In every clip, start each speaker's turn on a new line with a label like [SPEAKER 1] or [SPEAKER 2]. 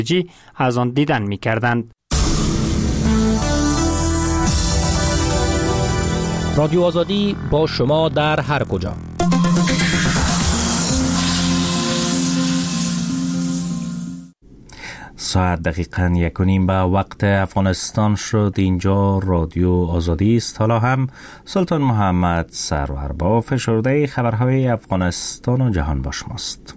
[SPEAKER 1] از آن دیدن می‌کردند.
[SPEAKER 2] رادیو آزادی با شما در هر کجا.
[SPEAKER 3] ساعت دقیقاً 1:30 به وقت افغانستان شد. اینجا رادیو آزادی است. حالا هم سلطان محمد سرور با فشرده خبرهای افغانستان و جهان با شماست.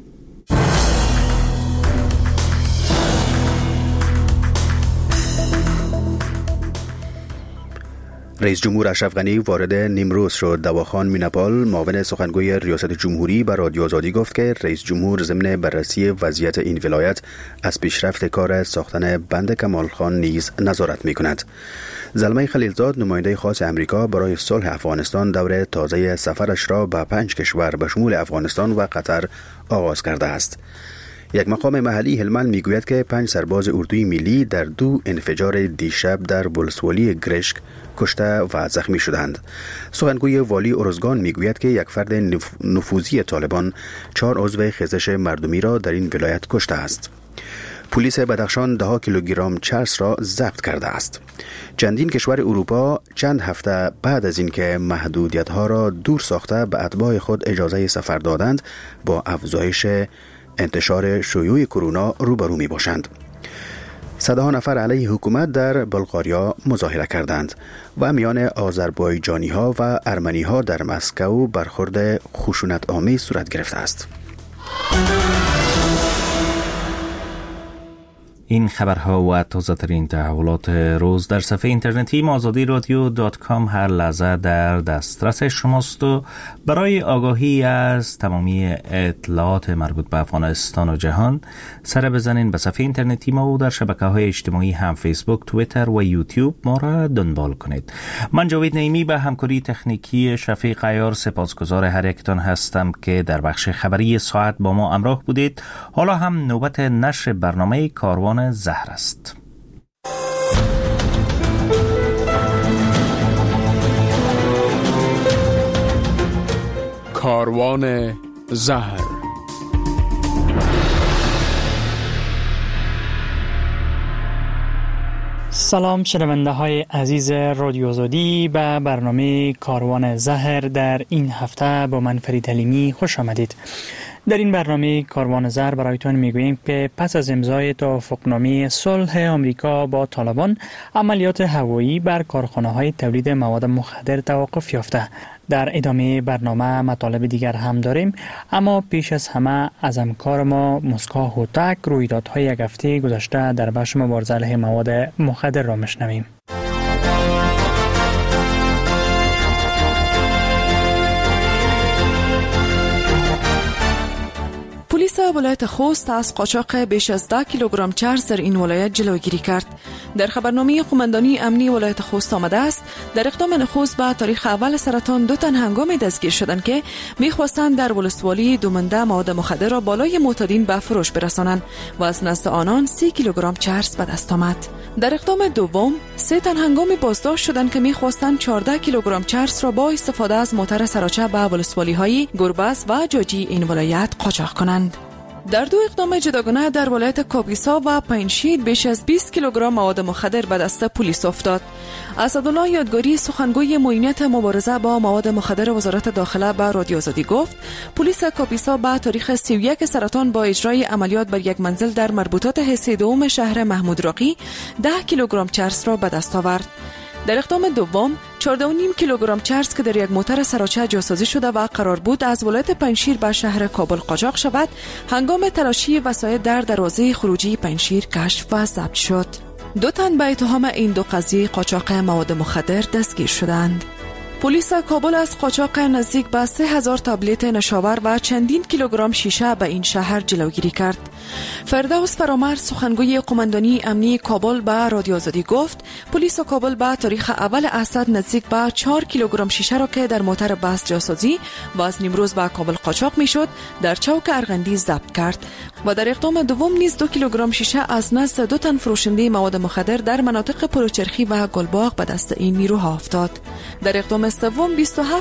[SPEAKER 4] رئیس جمهور اشرف غنی وارد نیمروز شد. دواخان میناپال معاون سخنگوی ریاست جمهوری به رادیو آزادی گفت که رئیس جمهور ضمن بررسی وضعیت این ولایت از پیشرفت کار ساختن بند کمال خان نیز نظارت می‌کند. زلمه خلیلزاد نماینده خاص امریکا برای صلح افغانستان دور تازه سفرش را به 5 کشور به شمول افغانستان و قطر آغاز کرده است. یک مقام محلی هلمند میگوید که 5 سرباز اردوی ملی در 2 انفجار دیشب در ولسوالی گرشک کشته و زخمی شدند. سخنگوی والی ارزگان میگوید که یک فرد نفوذی طالبان 4 عضو خیزش مردمی را در این ولایت کشته است. پلیس بدخشان 10 کیلوگرم چرس را ضبط کرده است. چندین کشور اروپا چند هفته بعد از اینکه محدودیت‌ها را دور ساخته به اتباع خود اجازه سفر دادند، با افزایش انتشار شیوع کرونا روبرو می باشند. صدها نفر علیه حکومت در بلغاریا مظاهره کردند و میان آذربایجانی ها و ارمنی ها در مسکو برخورد خشونت آمیز صورت گرفته است.
[SPEAKER 3] این خبرها و تازه‌ترین تحولات روز در صفحه اینترنتی azadiradio.com هر لحظه در دسترس شماست و برای آگاهی از تمامی اطلاعات مربوط به افغانستان و جهان سر بزنین به صفحه اینترنتی ما و در شبکه‌های اجتماعی هم فیسبوک، توییتر و یوتیوب ما را دنبال کنید. من جاوید نعیمی به همکاری تکنیکی شفیق عیار سپاسگزار هر یکتان هستم که در بخش خبری ساعت با ما همراه بودید. حالا هم نوبت نشر برنامه کاروان زهر است.
[SPEAKER 5] کاروان زهر.
[SPEAKER 1] سلام شنونده های عزیز رادیو آزادی، به برنامه کاروان زهر در این هفته با من فرید حلیمی خوش آمدید. در این برنامه کاروان زهر برایتان میگوییم که پس از امضای توافقنامه صلح آمریکا با طالبان، عملیات هوایی بر کارخانه‌های تولید مواد مخدر توقف یافته. در ادامه برنامه مطالب دیگر هم داریم، اما پیش از همه از همکار ما مسکا هوتک رویدادهای یک هفته گذشته در بخش مبارزه علیه مواد مخدر را میشنویم.
[SPEAKER 6] پلیس ولایت خوست از قاچاق بیش از 10 کیلوگرم چرس در این ولایت جلوگیری کرد. در خبرنامه قماندانی امنی ولایت خوست آمده است در اقدام نخست به تاریخ اول سرطان 2 تن هنگامی دستگیر شدند که می‌خواستند در ولسوالی دومنده مواد مخدر را بالای معتادین به فروش برسانند و از نزد آنان 30 کیلوگرم چرس به دست آمد. در اقدام دوم 3 تن هنگامی بازداشت شدند که می‌خواستند 14 کیلوگرم چرس را با استفاده از موتر سراچه به ولسوالی‌های گربز و جاجی این ولایت قاچاق کنند. در 2 اقدام جداگانه در ولایت کاپیسا و پنجشیر بیش از 20 کیلوگرم مواد مخدر به دست پلیس افتاد. اسدالله یادگاری سخنگوی معینیت مبارزه با مواد مخدر وزارت داخله به رادیو آزادی گفت پلیس کاپیسا به تاریخ 31 سرطان با اجرای عملیات بر یک منزل در مربوطات حصه دوم شهر محمود راقی 10 کیلوگرم چرس را به دست آورد. در اقدام دوم 14.5 کیلوگرم چرس که در یک موتر سراچه جاسازی شده و قرار بود از ولایت پنجشیر به شهر کابل قاچاق شود، هنگام تلاشی وسایل در دروازه خروجی پنجشیر کشف و ضبط شد. 2 تن به اتهام این 2 قضیه قاچاق مواد مخدر دستگیر شدند. پلیس کابل از قاچاق نزدیک به 3000 تابلت نشاور و چندین کیلوگرم شیشه به این شهر جلوگیری کرد. فردوس فرامرد سخنگوی قماندانی امنی کابل به رادیو آزادی گفت پلیس کابل به تاریخ اول اسد نزدیک به 4 کیلوگرم شیشه را که در موتر بس جاسازی و از نیمروز به کابل قاچاق میشد در چوک ارغندی ضبط کرد. و در اقدام دوم نیز 2 کیلوگرم شیشه از نزد 2 تن فروشنده مواد مخدر در مناطق پلوچرخی و گلباغ به دست این نیروها افتاد. در اقدام سوم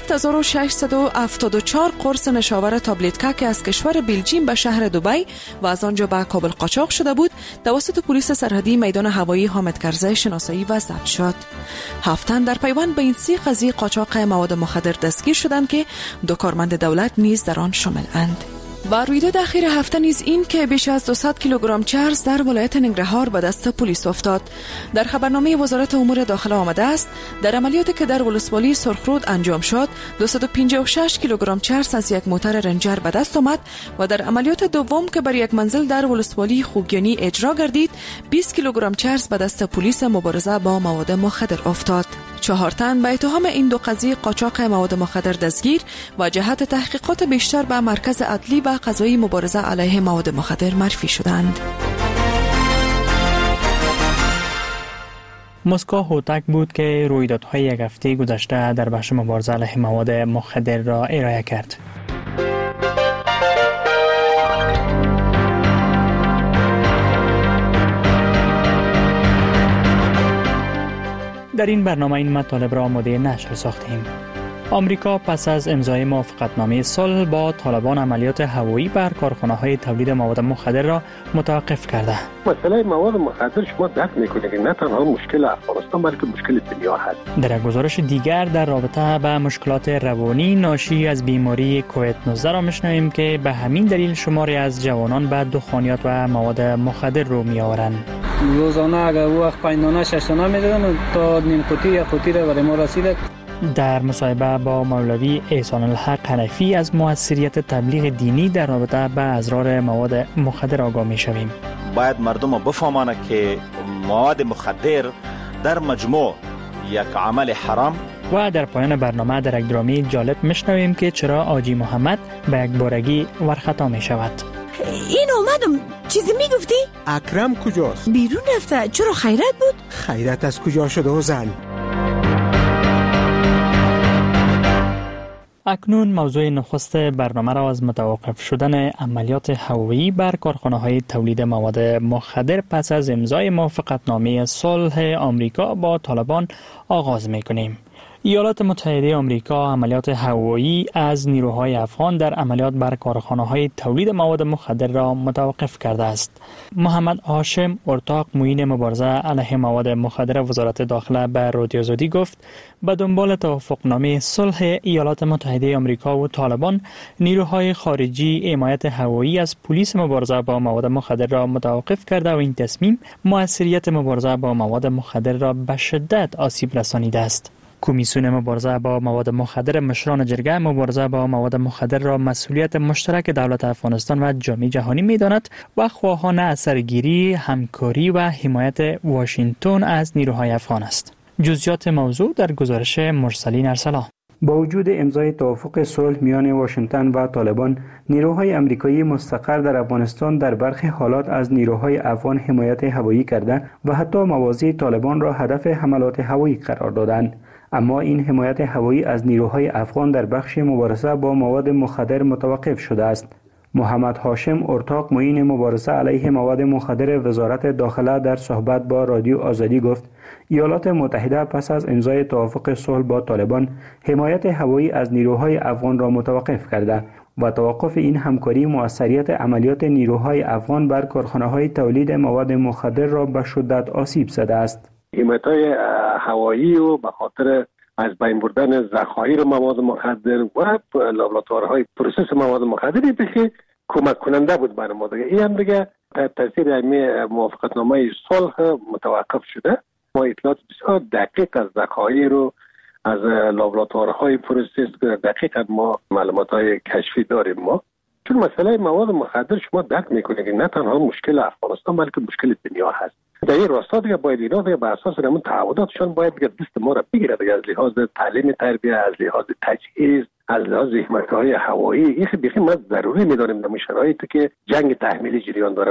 [SPEAKER 6] 27674 قرص نشاور تابلت که از کشور بلژیم به شهر دبی و از آنجا به کابل قاچاق شده بود توسط پلیس سرحدی میدان هوایی حامد کرزی شناسایی و ضبط شد. 7 تن در پیوند به این 3 قضیه قاچاق مواد مخدر دستگیر شدند که 2 کارمند دولت نیز در آن شامل اند. و رویداد اخیر هفته نیز این که بیش از 200 کیلوگرم چرس در ولایت ننگرهار به دست پلیس افتاد. در خبرنامه وزارت امور داخله آمده است در عملیاتی که در ولسوالی سرخرود انجام شد 256 کیلوگرم چرس از یک موتر رنجر به دست آمد و در عملیات دوم که بر یک منزل در ولسوالی خوگیانی اجرا گردید 20 کیلوگرم چرس به دست پلیس مبارزه با مواد مخدر افتاد. 4 تن به اتهام این 2 قضیه قاچاق مواد مخدر دستگیر و جهت تحقیقات بیشتر به مرکز عدلی و قضایی مبارزه علیه مواد مخدر معرفی شدند.
[SPEAKER 1] مسکو هوتک بود که رویدادهای یک هفته گذشته در بخش مبارزه علیه مواد مخدر را ارائه کرد. در این برنامه این مطالب را آماده نشر ساختیم. آمریکا پس از امضای موافقتنامه صلح با طالبان عملیات هوایی بر کارخانه‌های تولید مواد مخدر را متوقف کرده.
[SPEAKER 7] مسئله مواد مخدر شما درک می‌کنید که نه تنها مشکل افغانستان بلکه مشکل دنیا هست.
[SPEAKER 1] در گزارش دیگر در رابطه با مشکلات روانی ناشی از بیماری کووید 19 را می‌شنویم که به همین دلیل شماری از جوانان به دخانیات و مواد مخدر رو می‌آورند.
[SPEAKER 8] روزانه اگر وقت پایانه ششانه می‌دادن تا نیم قوطی یا قوطی را برای ما رسید.
[SPEAKER 1] در مصاحبه با مولوی احسان الحق حنفی از موثریت تبلیغ دینی در رابطه با اضرار مواد مخدر آگاه می‌شویم.
[SPEAKER 9] باید مردم بفهمند که مواد مخدر در مجموع یک عمل حرام.
[SPEAKER 1] و در پایان برنامه در یک درامی جالب می‌شنویم که چرا حاجی محمد به یک بارگی ورخطا می‌شود.
[SPEAKER 10] این اومدم چیزی میگفتی؟
[SPEAKER 11] اکرم کجاست؟
[SPEAKER 10] بیرون رفته. چرا خیرت بود؟
[SPEAKER 11] خیرت از کجا شده و زن؟
[SPEAKER 1] اکنون موضوع نخست برنامه را از متوقف شدن عملیات هوایی بر کارخانه‌های تولید مواد مخدر پس از امضای موافقتنامه صلح آمریکا با طالبان آغاز می‌کنیم. ایالات متحده آمریکا عملیات هوایی از نیروهای افغان در عملیات بر کارخانه‌های تولید مواد مخدر را متوقف کرده است. محمد هاشم ارتاق معین مبارزه علیه مواد مخدر وزارت داخله به رادیو آزادی گفت به دنبال توافقنامه صلح ایالات متحده آمریکا و طالبان نیروهای خارجی حمایت هوایی از پلیس مبارزه با مواد مخدر را متوقف کرده و این تصمیم موثریت مبارزه با مواد مخدر را به شدت آسیب رسانیده است. کمیسیون مبارزه با مواد مخدر مشران جرگه مبارزه با مواد مخدر را مسئولیت مشترک دولت افغانستان و جامعه جهانی می‌داند و خواهان اثرگیری، همکاری و حمایت واشنگتن از نیروهای افغان است. جزئیات موضوع در گزارش مرسلین ارسلا.
[SPEAKER 12] با وجود امضای توافق صلح میان واشنگتن و طالبان، نیروهای آمریکایی مستقر در افغانستان در برخی حالات از نیروهای افغان حمایت هوایی کردند و حتی مواضع طالبان را هدف حملات هوایی قرار دادند. اما این حمایت هوایی از نیروهای افغان در بخش مبارزه با مواد مخدر متوقف شده است. محمد هاشم ارتاق معین مبارزه علیه مواد مخدر وزارت داخله در صحبت با رادیو آزادی گفت ایالات متحده پس از امضای توافق صلح با طالبان حمایت هوایی از نیروهای افغان را متوقف کرده و توقف این همکاری موثریت عملیات نیروهای افغان بر کارخانه‌های تولید مواد مخدر را به شدت آسیب زده است.
[SPEAKER 7] حمایت‌های هوایی و به خاطر از بین بردن ذخایر مواد مخدر و لابراتوارهای پروسس مواد مخدری که کمک کننده بود برای ما دیگه. این هم دیگه تاثیر موافقتنامه صلح متوقف شده. ما اطلاعات بسیار دقیق از ذخایر رو از لابراتوارهای پروسس دقیق ما معلومات‌های کشفی داریم ما. چون مسئله مواد مخدر شما درک میکنید که نه تنها مشکل افغانستان بلکه مشکل دنیا هست. در این راستا دیگه باید اینا دیگه به اساس همون تعهداتشان باید دیگه دست ما را بگیره دیگه، از لحاظ تعلیم تربیت، از لحاظ تجهیز، از لحاظ حمایت‌های هوایی. این بیخی ما ضروری می‌داریم در شرایطی که جنگ تحمیلی جریان داره.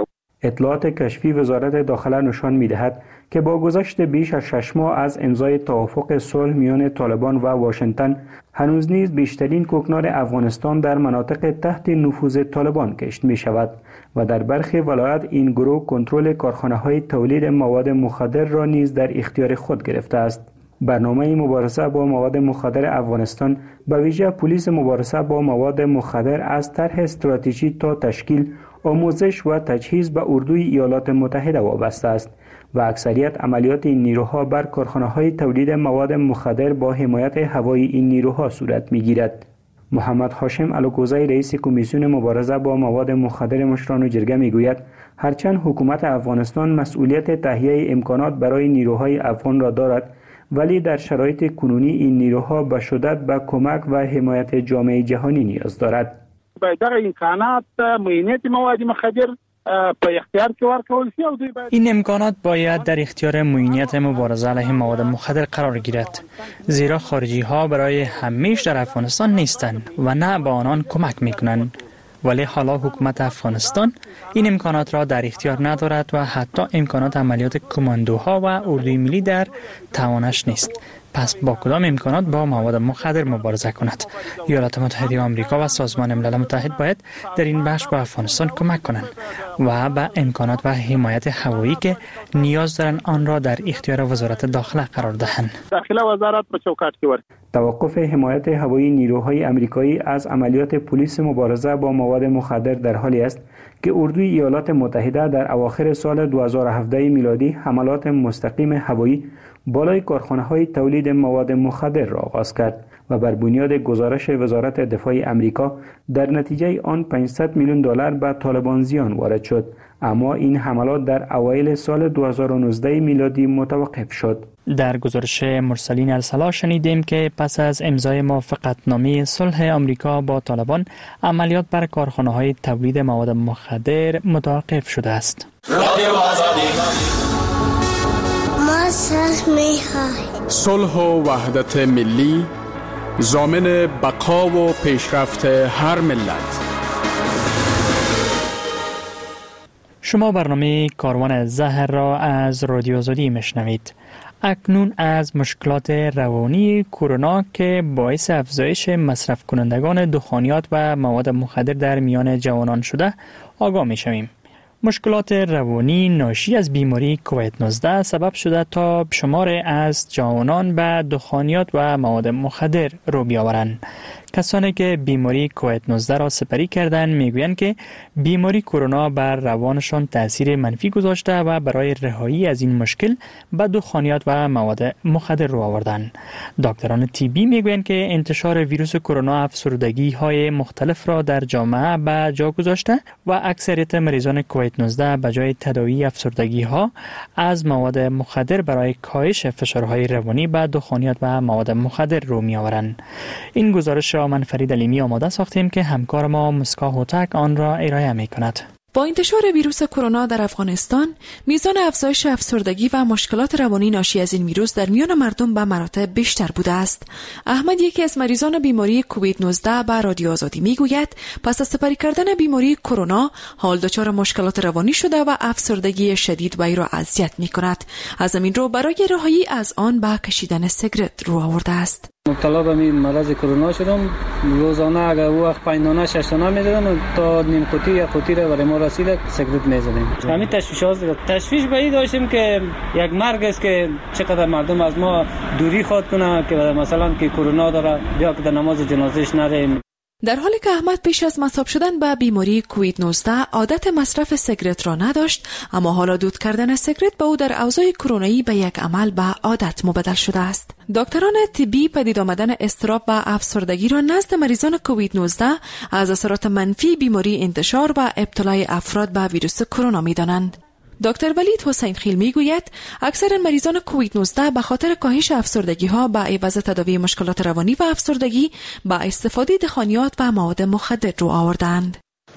[SPEAKER 12] اطلاعات کشفی وزارت داخله نشان می‌دهد که با گذشت بیش از 6 ماه از امضای توافق صلح میان طالبان و واشنگتن، هنوز نیز بیشترین کوکنار افغانستان در مناطق تحت نفوذ طالبان کشت می شود و در برخی ولایات این گروه کنترل کارخانه‌های تولید مواد مخدر را نیز در اختیار خود گرفته است. برنامه مبارزه با مواد مخدر افغانستان به ویژه پلیس مبارزه با مواد مخدر از طرح استراتژی تا تشکیل، آموزش و تجهیز به اردوی ایالات متحده وابسته است و اکثریت عملیات این نیروها بر کارخانه‌های تولید مواد مخدر با حمایت هوایی این نیروها صورت می‌گیرد. محمد هاشم الوکوزی رئیس کمیسیون مبارزه با مواد مخدر مشران جرگه میگوید هرچند حکومت افغانستان مسئولیت تهیه امکانات برای نیروهای افغان را دارد، ولی در شرایط کنونی این نیروها به شدت به کمک و حمایت جامعه جهانی نیاز دارد.
[SPEAKER 13] باید امکانات معینیت مواد مخدر په اختیار کې ورکول شي او دوی باید
[SPEAKER 1] این امکانات باید در اختیار معینیت مبارزه علیه مواد مخدر قرار گیرد، زیرا خارجی ها برای همیشه در افغانستان نیستند و نه به آنان کمک میکنند. ولی حالا حکومت افغانستان این امکانات را در اختیار ندارد و حتی امکانات عملیات کماندوها و اردوی ملی در توانش نیست. پس با کدام امکانات با مواد مخدر مبارزه کند؟ ایالات متحده آمریکا و سازمان ملل متحد باید در این بخش به افغانستان کمک کنند و به امکانات و حمایت هوایی که نیاز دارند آن را در اختیار وزارت داخله قرار دهند.
[SPEAKER 13] داخله وزارت په چوکاټ کې ورکړي.
[SPEAKER 12] توقف حمایت هوایی نیروهای آمریکایی از عملیات پلیس مبارزه با مواد مخدر در حالی است که اردوی ایالات متحده در اواخر سال 2017 میلادی حملات مستقیم هوایی بالای کارخانه‌های تولید مواد مخدر را آغاز کرد و بر بنیاد گزارش وزارت دفاع آمریکا در نتیجه آن 500 میلیون دلار به طالبان زیان وارد شد، اما این حملات در اوایل سال 2019 میلادی متوقف شد.
[SPEAKER 1] در گزارش مرسلین الصلاح شنیدیم که پس از امضای موافقتنامه صلح آمریکا با طالبان، عملیات بر کارخانه‌های تولید مواد مخدر متوقف شده است.
[SPEAKER 5] صلح و وحدت ملی ضامن بقا و پیشرفت هر ملت.
[SPEAKER 1] شما برنامه کاروان زهر را از رادیو آزادی میشنوید. اکنون از مشکلات روانی کرونا که باعث افزایش مصرف کنندگان دخانیات و مواد مخدر در میان جوانان شده آگاه میشویم. مشکلات روانی ناشی از بیماری کووید 19 سبب شده تا شمار از جوانان به دخانیات و مواد مخدر رو بیاورند. کسانی که بیماری کووید 19 را سپری کردند میگویند که بیماری کرونا بر روانشان تاثیر منفی گذاشته و برای رهایی از این مشکل به دخانیات و مواد مخدر رو آوردند. دکتران طبی میگویند که انتشار ویروس کرونا افسردگی های مختلف را در جامعه به جا گذاشته و اکثریت مریضان کووید 19 به جای تداوی افسردگی ها از مواد مخدر برای کاهش فشارهای روانی به دخانیات و مواد مخدر رو می آورند. این گزارش را من فرید علیمی آماده ساختیم که همکار ما مسکا هوتک آن را ارائه می کند.
[SPEAKER 6] با انتشار ویروس کرونا در افغانستان، میزان افزایش افسردگی و مشکلات روانی ناشی از این ویروس در میان مردم به مراتب بیشتر بوده است. احمد، یکی از مریضان بیماری کووید 19 به رادیو آزادی میگوید پس از سپری کردن بیماری کرونا حال دچار مشکلات روانی شده و افسردگی شدید وی را اذیت میکند. از همین رو برای رهایی از آن به کشیدن سیگرت رو آورده است.
[SPEAKER 8] مبتلا به مرض کرونا شدم. روزانه اگر وقت 5 دانه 6 دانه می‌زدم تا نیم قوطی یا قوطی را برای ما رسید سیگرت می‌زدیم. همین تشویش به این داشتیم که یک مرگ است که چقدر مردم از ما دوری خواد کنه که مثلا که کرونا داره یا که در نماز جنازهش نریم.
[SPEAKER 6] در حالی که احمد پیش از مصاب شدن به بیماری کووید 19 عادت مصرف سیگرت را نداشت، اما حالا دود کردن سیگرت به او در اوضاع کرونایی به یک عمل به عادت مبدل شده است. دکتران طبی پدید آمدن اضطراب و افسردگی را نزد مریضان کووید 19 از اثرات منفی بیماری انتشار و ابتلای افراد به ویروس کرونا می‌دانند. دکتر ولید حسین خیل میگوید اکثر مریضان کووید 19 به خاطر کاهش افسردگی ها به عوض تداوی مشکلات روانی و افسردگی با استفاده دخانیات و مواد مخدر رو آوردند.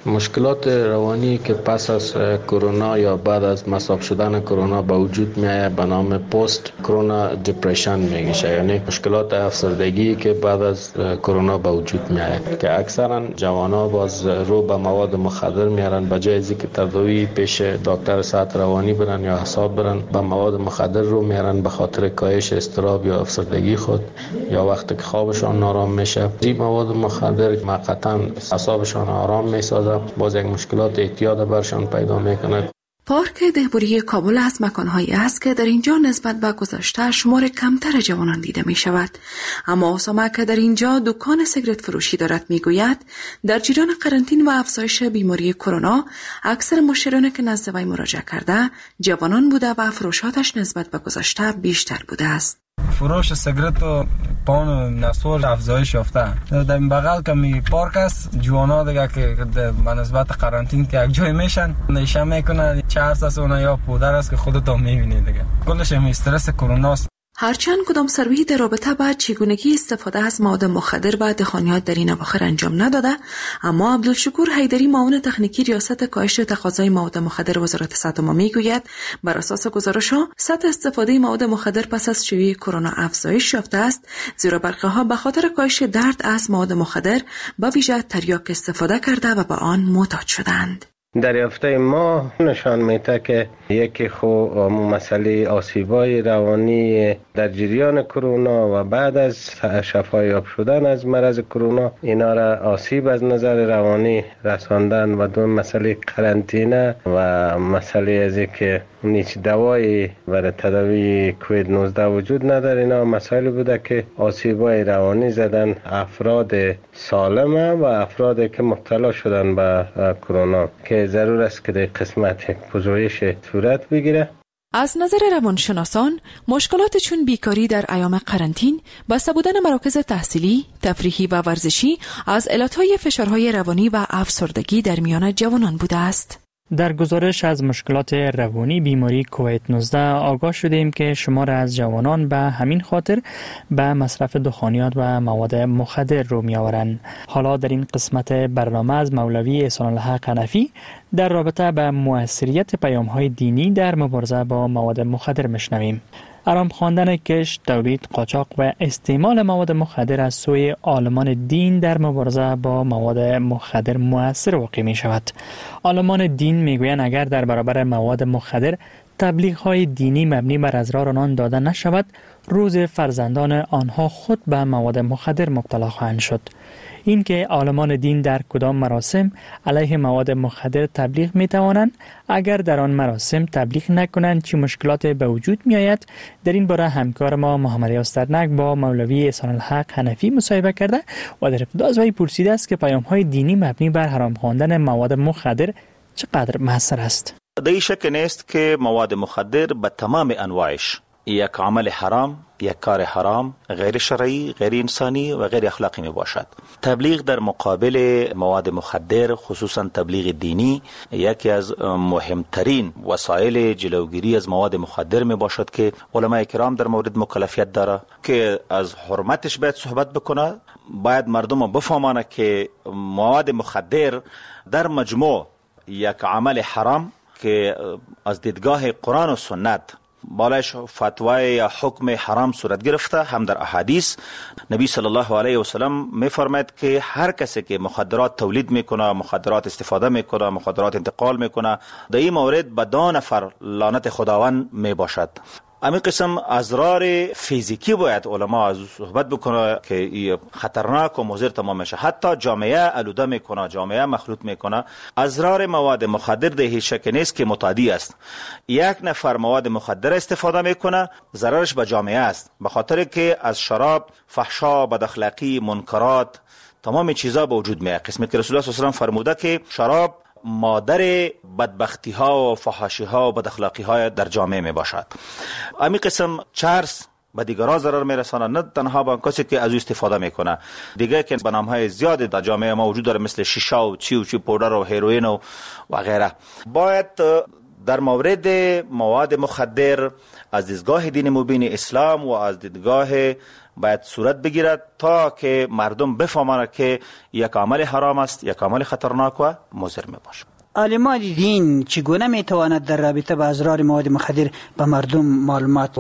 [SPEAKER 14] مشکلات روانی که پس از کرونا یا بعد از مصاب شدن کرونا به وجود میاد به نام پست کرونا دپرشن میگه، یعنی مشکلات افسردگی که بعد از کرونا به وجود میاد که اکثرا جوانا باز رو به مواد مخدر میارن، به جای اینکه تداوی پیش دکتر صحت روانی برن یا حساب برن به مواد مخدر رو میارن به خاطر کاهش اضطراب یا افسردگی خود یا وقتی که خوابشان نارام میشه. این مواد مخدر موقتا اعصابشان آرام میسازه، باز یک مشکلات اعتیاد برشان پیدا میکنه.
[SPEAKER 6] پارک دهبوری کابل از مکانهایی است که در اینجا نسبت به گذشته شمار کمتر جوانان دیده می شود. اما اسامه که در اینجا دکان سیگرت فروشی دارد می گوید در جریان قرنطینه و افزایش بیماری کرونا اکثر مشتریانی که نزد وی مراجعه کرده جوانان بوده و فروشاتش نسبت به گذشته بیشتر بوده است.
[SPEAKER 15] فروش سیگرت و پان نسور افزایش یافته. در این بغل که می پارک است جوانا دیگه که به نسبت قرنطینه که یک جای میشن نشه میکنه، چه است اون یا پودر است که خودت هم میبینی دیگه. کلش می استرس کرونا است.
[SPEAKER 6] هرچند کدام سروی در رابطه با چگونگی استفاده از مواد مخدر و دخانیات در این اواخر انجام نداده، اما عبدالشکور حیدری معاون تکنیکی ریاست کاهش تقاضای مواد مخدر وزارت صحت میگوید بر اساس گزارش‌ها سطح استفاده مواد مخدر پس از شیوع کرونا افزایش یافته است، زیرا برخی‌ها به خاطر کاهش درد از مواد مخدر با ویژه تریاک استفاده کرده و به آن معتاد شدند.
[SPEAKER 16] دریافته ما نشان میده که یکی مسئله آسیبای روانی در جریان کرونا و بعد از شفایاب شدن از مرض کرونا اینا را آسیب از نظر روانی رساندن و دو مسئله قرنطینه و مسئله از که هیچ دوایی برای تداوی کووید 19 وجود نداره. اینا مسائلی بوده که آسیبای روانی زدن افراد سالمه و افرادی که مبتلا شدن به کرونا که ضرور است که در قسمت یک پژوهش صورت بگیره.
[SPEAKER 6] از نظر روانشناسان مشکلات چون بیکاری در ایام قرنطینه، بسته بودن مراکز تحصیلی، تفریحی و ورزشی از علتهای فشارهای روانی و افسردگی در میان جوانان بوده است.
[SPEAKER 1] در گزارش از مشکلات روانی بیماری کووید 19 آگاه شدیم که شمار از جوانان به همین خاطر به مصرف دخانیات و مواد مخدر رو می آورند. حالا در این قسمت برنامه از مولوی احسان الحق حنفی در رابطه به مؤثریت پیام‌های دینی در مبارزه با مواد مخدر میشنویم. آرام خواندن کشت، تولید، قاچاق و استعمال مواد مخدر از سوی عالمان دین در مبارزه با مواد مخدر مؤثر واقع می شود. عالمان دین می گویند اگر در برابر مواد مخدر تبلیغ‌های دینی مبنی بر اضرار آنان داده نشود، روز فرزندان آنها خود به مواد مخدر مبتلا خواهند شد. این که عالمان دین در کدام مراسم علیه مواد مخدر تبلیغ می توانند، اگر در آن مراسم تبلیغ نکنند چه مشکلات به وجود می آید، در این باره همکار ما محمد یاسترنک با مولوی احسان الحق حنفی مصاحبه کرده و در ابتدا از وی پرسیده است که پیام‌های دینی مبنی بر حرام خواندن مواد مخدر چقدر مؤثر است.
[SPEAKER 9] در این شک نیست که مواد مخدر به تمام انواعش یک عمل حرام، یک کار حرام، غیر شرعی، غیر انسانی و غیر اخلاقی می باشد. تبلیغ در مقابل مواد مخدر، خصوصا تبلیغ دینی، یکی از مهمترین وسایل جلوگیری از مواد مخدر می باشد که علماء کرام در مورد مکلفیت داره که از حرمتش باید صحبت بکنه. باید مردم بفهمانه که مواد مخدر در مجموع یک عمل حرام که از دیدگاه قرآن و سنت بالایش فتوای یا حکم حرام صورت گرفته، هم در احادیث نبی صلی الله علیه و سلم می‌فرماید که هر کسی که مخدرات تولید میکنه، مخدرات استفاده میکنه، مخدرات انتقال میکنه، در این مورد به 2 نفر لعنت خداوند میباشد. همین قسم اضرار فیزیکی باید علما از صحبت بکنه که خطرناک و مضر تمام میشه. حتی جامعه آلوده میکنه، جامعه مخلوط میکنه. اضرار مواد مخدر ده هیچ شک نیست که متعدی است. یک نفر مواد مخدر استفاده میکنه، ضررش به جامعه است، به خاطر که از شراب فحشا، بد اخلاقی، منکرات، تمام چیزا به وجود میاد. قسمت که رسول الله صلی الله علیه و آله فرموده که شراب مادر بدبختی ها و فحاشی ها و بد اخلاقی های در جامعه می باشد. همین قسم چرس به دیگران ضرر می رسانه، نه تنها به کسی که از او استفاده میکنه. دیگه که به نام های زیاد در جامعه ما وجود داره، مثل شیشه و چی پودر و هیروئین و غیره. باید در مورد مواد مخدر از دیدگاه دین مبین اسلام و از دیدگاه باید صورت بگیرد تا که مردم بفهمند که یک عمل حرام است، یک عمل خطرناک و مضر می باشد.
[SPEAKER 17] عالمان دین چگونه می تواند در رابطه با اضرار مواد مخدر به مردم معلومات و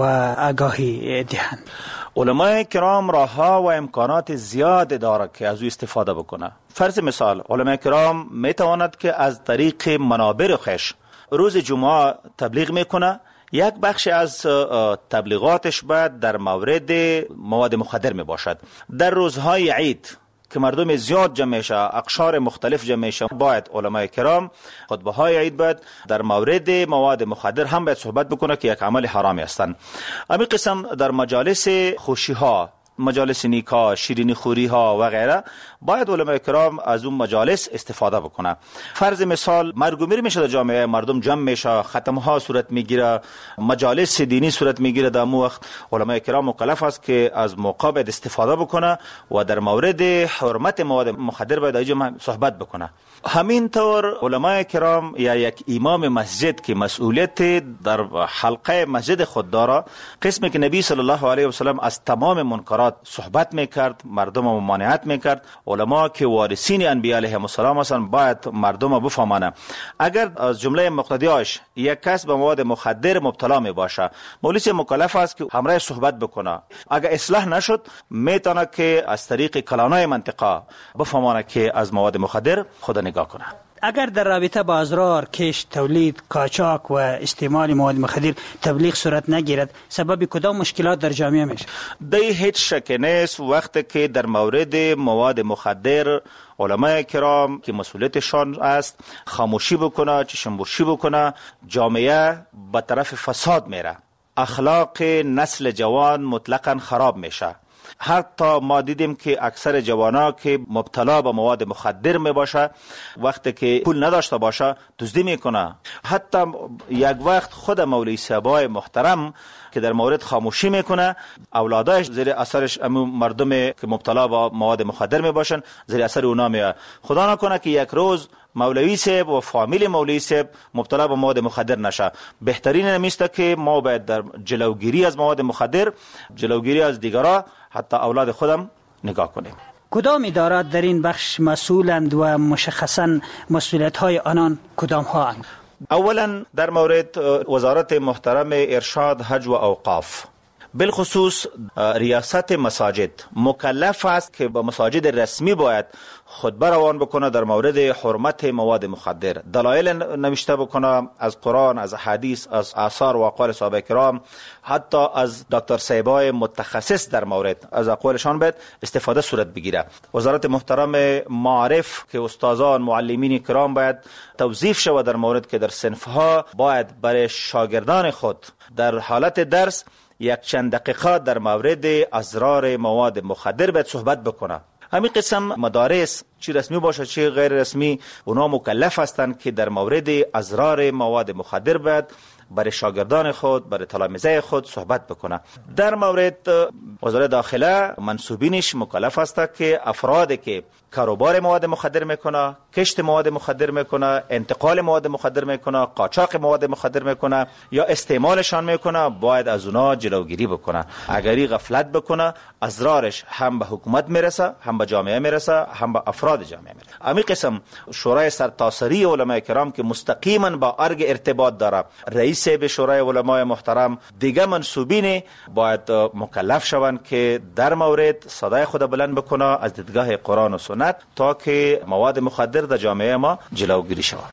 [SPEAKER 17] آگاهی دهند؟
[SPEAKER 9] علمای کرام راهها و امکانات زیاد دارد که از او استفاده بکنه. فرض مثال علمای کرام می تواند که از طریق منابر خویش روز جمعه تبلیغ میکنه، یک بخش از تبلیغاتش باید در مورد مواد مخدر می باشد. در روزهای عید که مردم زیاد جمع میشه، اقشار مختلف جمع میشه، باید علمای کرام خطبه های عید باید در مورد مواد مخدر هم باید صحبت بکنه که یک عمل حرامی هستند. همین قسم در مجالس خوشی ها، مجالس نیکا، شیرینی خوری ها و غیره باید علمای کرام از اون مجالس استفاده بکنه. فرض مثال مرگ و میر میشه در جامعه، مردم جمع میشه، ختم ها صورت میگیره، مجالس دینی صورت میگیره، در مو وقت علمای کرام مکلف است که از موقع باید استفاده بکنه و در مورد حرمت مواد مخدر باید اینجا صحبت بکنه. همین طور علمای کرام یا یک امام مسجد که مسئولیت در حلقه مسجد خود داره، قسمی که نبی صلی الله علیه و سلم از تمام منکرات صحبت میکرد، مردم ممانعت میکرد، علما که وارثین انبیاء علیهم السلام هستند باید مردم بفهمانه. اگر از جمله مقتدیاش یک کس به مواد مخدر مبتلا می باشه، مولوی مکلف است که همراه صحبت بکنه. اگر اصلاح نشد میتونه که از طریق کلانای منطقه بفهمانه که از مواد مخدر خود نگاه کنه.
[SPEAKER 17] اگر در رابطه با اضرار کشت، تولید، قاچاق و استعمال مواد مخدر تبلیغ صورت نگیرد، سبب کدام مشکلات در جامعه میشه؟
[SPEAKER 9] دی هیچ شک نیست وقتی که در مورد مواد مخدر علمای کرام که مسئولیتشان است خاموشی بکنه، چشم‌پوشی بکنه، جامعه به طرف فساد میره، اخلاق نسل جوان مطلقاً خراب میشه. حتی ما دیدیم که اکثر جوانا که مبتلا به مواد مخدر می باشه، وقتی که پول نداشته باشه دزدی میکنه. حتی یک وقت خود مولوی صاحبای محترم که در مورد خاموشی میکنه، اولادش زیر اثرش مردم که مبتلا به مواد مخدر می باشن زیر اثر اونا میاد. خدا نکنه که یک روز مولوی صاحب و فامیل مولوی صاحب مبتلا به مواد مخدر نشه. بهترین نمیسته که ما باید در جلوگیری از مواد مخدر، جلوگیری از دیگرها، حتی اولاد خودم نگاه کنیم.
[SPEAKER 17] کدام ادارات در این بخش مسئولند و مشخصاً مسئولیت های آنان کدام ها اند؟
[SPEAKER 9] اولا در مورد وزارت محترم ارشاد، حج و اوقاف، بالخصوص ریاست مساجد مکلف است که با مساجد رسمی باید خطبه روان بکنه در مورد حرمت مواد مخدر، دلایل نوشته بکنه از قرآن، از حدیث، از آثار و اقوال صحابه کرام، حتی از دکتر صاحبای متخصص در مورد از اقوالشان باید استفاده صورت بگیره. وزارت محترم معارف که استادان، معلمین کرام باید توظیف شود در مورد که در صنفها باید برای شاگردان خود در حالت درس یک چند دقیقه در مورد اضرار مواد مخدر باید صحبت بکنه. همین قسم مدارس چی رسمی باشه چی غیر رسمی، اونا مکلف هستند که در مورد اضرار مواد مخدر باید برای شاگردان خود، برای تلامذه خود صحبت بکنه. در مورد وزارت داخله منصوبینش مکلف است که افرادی که کاروبار مواد مخدر میکنه، کشت مواد مخدر میکنه، انتقال مواد مخدر میکنه، قاچاق مواد مخدر میکنه یا استعمالشان میکنه باید از اونا جلوگیری بکنه. اگری غفلت بکنه اضرارش هم به حکومت میرسه، هم به جامعه میرسه، هم به افراد جامعه میرسه. همین قسم شورای سرتاسری علمای کرام که مستقیما با ارگ ارتباط داره، رئیس به شورای علمای محترم، دیگه منصوبین باید مکلف شوند که در مورد صدای خود بلند بکنه از دیدگاه قرآن و سنت تا که مواد مخدر در جامعه ما جلوگیری شود.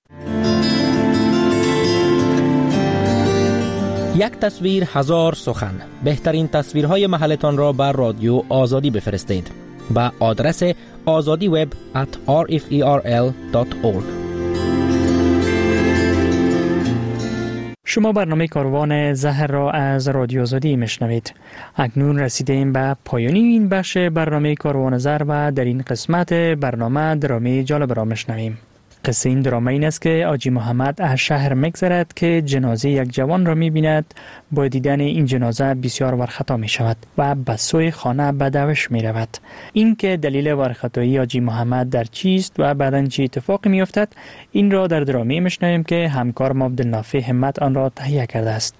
[SPEAKER 2] یک تصویر هزار سخن. بهترین تصویرهای محلتان را بر رادیو آزادی بفرستید به آدرس azadiweb@rferl.org.
[SPEAKER 1] شما برنامه کاروان زهر را از رادیو آزادی میشنوید. اکنون رسیدیم به پایان این بخش برنامه کاروان زهر و در این قسمت برنامه درامی جالب را میشنویم. قصه این درامه این است که آجی محمد از شهر میگذرد که جنازه یک جوان را میبیند. با دیدن این جنازه بسیار ورخطا می شود و به سوی خانه به دوش می رود. این که دلیل ورخطایی آجی محمد در چیست و بعداً چه اتفاقی می افتد، این را در درامه میشنویم که همکارم عبدالنافع همت آن را تهیه کرده است.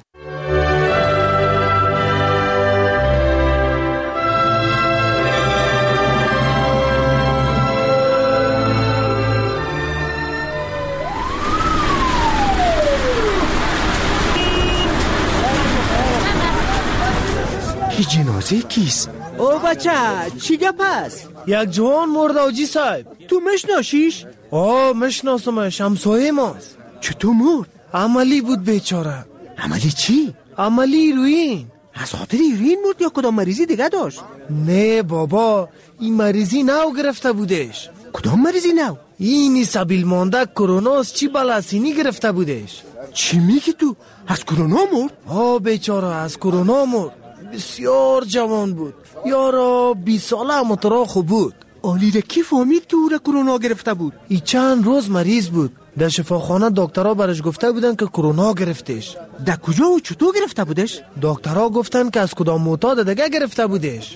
[SPEAKER 11] این جنازه کیست؟
[SPEAKER 18] او بچه چی گپ است؟
[SPEAKER 19] یک جوان مرد آجی صاحب.
[SPEAKER 18] تو مشناسیش؟
[SPEAKER 19] مشناسمش، همسایه ماست.
[SPEAKER 11] چطور مرد؟
[SPEAKER 19] عملی بود بیچاره.
[SPEAKER 11] عملی چی؟
[SPEAKER 19] عملی هیروئین.
[SPEAKER 11] از خاطر هیروئین مرد یا کدام مریضی دیگه داشت؟
[SPEAKER 19] نه بابا، این مریضی نو گرفته بودش.
[SPEAKER 11] کدام مریضی نو؟
[SPEAKER 19] اینی سبیل مانده کروناست، چی بلاسینی گرفته بودش.
[SPEAKER 11] چی میگی تو؟ از کرونا مرد؟
[SPEAKER 19] بیچاره از کرونا مرد. بسیار جوان بود، یارا 20 ساله مترا خوب بود.
[SPEAKER 11] آلیده کی فهمید که او را کرونا گرفته بود؟
[SPEAKER 19] ای چند روز مریض بود. در شفاخانه دکترها برش گفته بودن که کرونا گرفتش.
[SPEAKER 11] در کجا و چطور گرفته بودش؟
[SPEAKER 19] دکترها گفتن که از کدام معتاد دیگه گرفته بودش.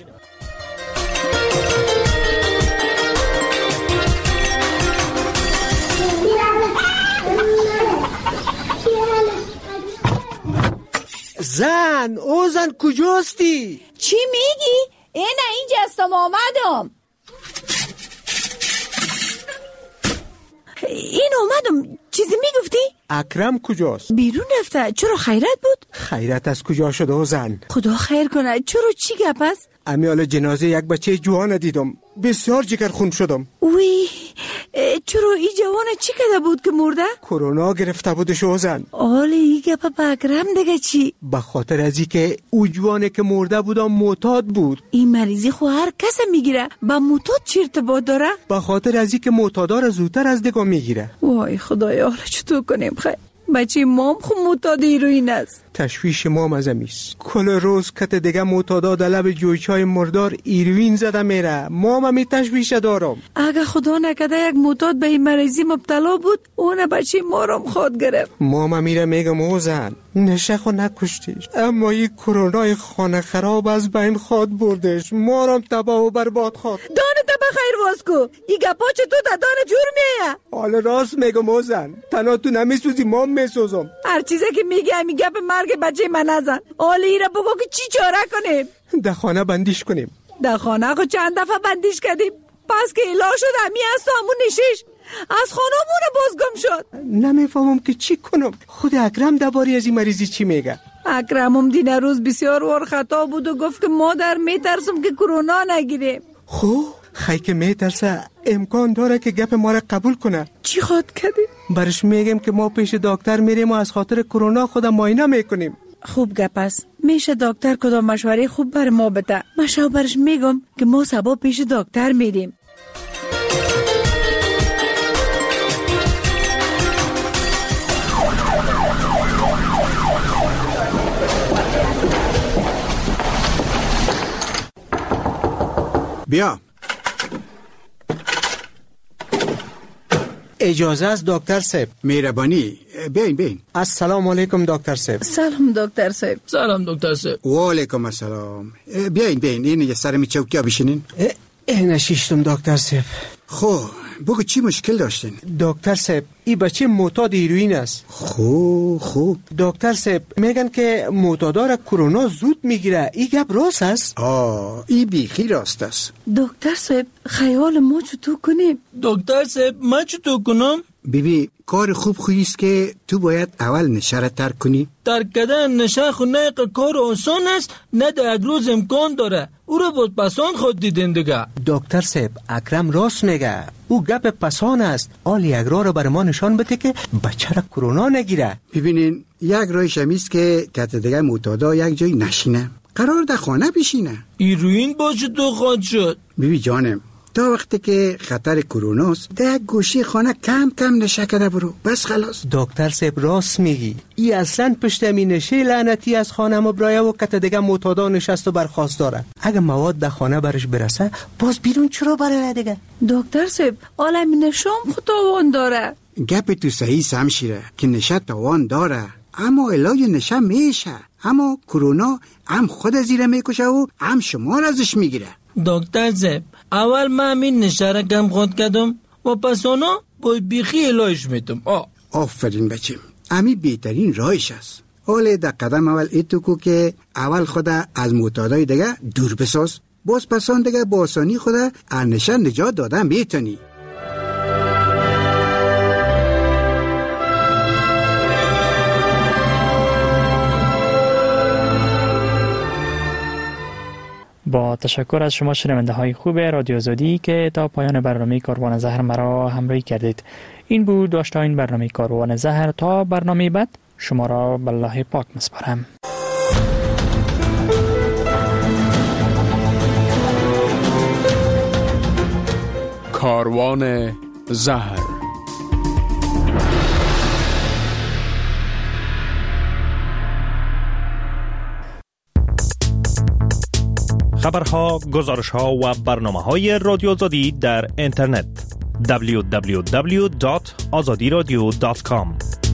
[SPEAKER 11] زن، او زن کجاستی؟
[SPEAKER 10] چی میگی؟ اینه اینجا هستم آمدم. این اومدم. چیزی میگفتی؟
[SPEAKER 11] اکرم کجاست؟
[SPEAKER 10] بیرون رفته. چرا خیرت بود؟
[SPEAKER 11] خیرت از کجا شده او زن؟
[SPEAKER 10] خدا خیر کنه. چرا چی گپ است؟
[SPEAKER 11] امیال جنازه یک بچه جوان دیدم، بسیار جگر خون شدم.
[SPEAKER 10] وی چرا این جوان چی کده بود که مرده؟
[SPEAKER 11] کرونا گرفته بودش او زن.
[SPEAKER 10] آله این گپ با اکرم دیگه چی؟
[SPEAKER 11] به خاطر ازی که او جوانه که مرده بودم معتاد بود.
[SPEAKER 10] این مریضی خو هر کس میگیره، با معتاد چی ارتباط داره؟
[SPEAKER 11] به خاطر ازی که معتادا را زودتر از دیگه میگیره.
[SPEAKER 10] وای خدایا، حالا چطور کنیم؟ خیر بچه مام خو معتاد هیروئین است.
[SPEAKER 11] تشویش مام از امیست. کل روز کت دیگه معتادا در لب جویچای مردار هیروئین زده میره. مام همی تشویش دارم.
[SPEAKER 10] اگه خدا نکده یک معتاد به این مریضی مبتلا بود، اون بچه مارم خود گرفت.
[SPEAKER 11] مام میره میگم او زن نشه خو نکشتیش، اما این کرونای خانه خراب از بین خود بردش، مارم تباه و برباد خود.
[SPEAKER 10] دانه تا بخیر واسکو، این گپا چطور تا دانه جور میه؟
[SPEAKER 11] حالا راست میگم او زن، تنها تو نمیسوزی مام میسوزم.
[SPEAKER 10] هر چیزی که میگه همی گپ مرگ بچه من نزن. حالا ایره بگو که چی چاره کنیم؟
[SPEAKER 11] در خانه بندیش کنیم.
[SPEAKER 10] در خانه خو چند دفعه بندیش کردیم، پس که ایلا شد همی هست و همون نشیش از خانمونه بازگم شد.
[SPEAKER 11] نمیفهمم که چی کنم. خود اکرم درباره از این مریضی چی میگه؟
[SPEAKER 10] اکرمم دین روز بسیار ورخطا بود و گفت که مادر میترسم که کرونا نگیریم.
[SPEAKER 11] خب خی که میترسه امکان داره که گپ ما را قبول کنه.
[SPEAKER 10] چی خواد کردی؟
[SPEAKER 11] برش میگم که ما پیش دکتر میریم و از خاطر کرونا خودم معاینه میکنیم.
[SPEAKER 10] خوب گپ است. میشه دکتر کدام مشوره خوب بر ما بده. من برش میگم که ما صبح پیش دکتر میریم.
[SPEAKER 11] بیا. اجازه است دکتر صاحب؟
[SPEAKER 20] مهربانی، بیاین.
[SPEAKER 11] السلام علیکم دکتر صاحب.
[SPEAKER 10] سلام دکتر صاحب.
[SPEAKER 19] سلام دکتر صاحب.
[SPEAKER 20] و علیکم السلام. بیاین این یه سر می چوکیا بشینین.
[SPEAKER 11] نشیشتم دکتر صاحب.
[SPEAKER 20] خب بگو چی مشکل داشتین؟
[SPEAKER 11] دکتر صاحب این بچه معتاد هیروئین است.
[SPEAKER 20] خوب
[SPEAKER 11] دکتر صاحب میگن که معتادا را کرونا زود میگیره، این گپ راست است؟
[SPEAKER 20] این بیخی راست است.
[SPEAKER 10] دکتر صاحب خیال ما چطور کنیم؟
[SPEAKER 19] دکتر صاحب من چطور کنم؟
[SPEAKER 20] بیبی کار خوب خویست که تو باید اول نشه را ترک کنی.
[SPEAKER 19] ترک کردن نشه خو نه کار آسان است، نه در یک روز امکان داره. او را بود پسان خود دیدن دیگه.
[SPEAKER 11] دکتر صاحب اکرم راست میگه، او گپ پسان است. آل یک راه را بر ما نشان بده که بچه را کرونا نگیره.
[SPEAKER 20] ببینین یک راهش همیست که کت دیگه معتادا یک جای نشینه، قرار در خانه بشینه.
[SPEAKER 19] هیروئین باشه تو خود شد.
[SPEAKER 20] بیبی جانم تا وقتی که خطر کروناست در گوشی خانه کم کم نشه کده برو، بس خلاص.
[SPEAKER 11] دکتر صاحب راست میگی. ای اصلا پشتمی نشه لعنتی از خانه ما برای و کت دیگه معتادا نشست و برخواست دارن. اگه مواد در خانه برش برسه باز بیرون چرا برای دیگه؟
[SPEAKER 10] دکتر صاحب عالم نشام خودتاوان داره.
[SPEAKER 20] گپ تو صحیح سمشیره که نشه تاوان داره، اما علاج نشه میشه. اما کرونا هم خود زیر میکشه و هم شما را ازش میگیره.
[SPEAKER 19] دکتر صاحب اول من همین نشه را کم خود کردم و پس اونا باید بیخی علاج میتم.
[SPEAKER 20] آفرین بچیم، امی بهترین راهش است. حالا در قدم اول ایتو کو که اول خدا از معتادای دیگه دور بساز، باز پسان دیگه با آسانی خدا از نشه نجات دادن میتونی.
[SPEAKER 1] با تشکر از شما شنونده های خوب رادیو آزادی که تا پایان برنامه کاروان زهر مرا همراهی کردید. این بود داشتین برنامه کاروان زهر. تا برنامه بعد شما را به الله پاک میسپارم.
[SPEAKER 5] کاروان زهر.
[SPEAKER 2] خبرها، گزارشها و برنامه‌های رادیو آزادی در اینترنت www.azadiradio.com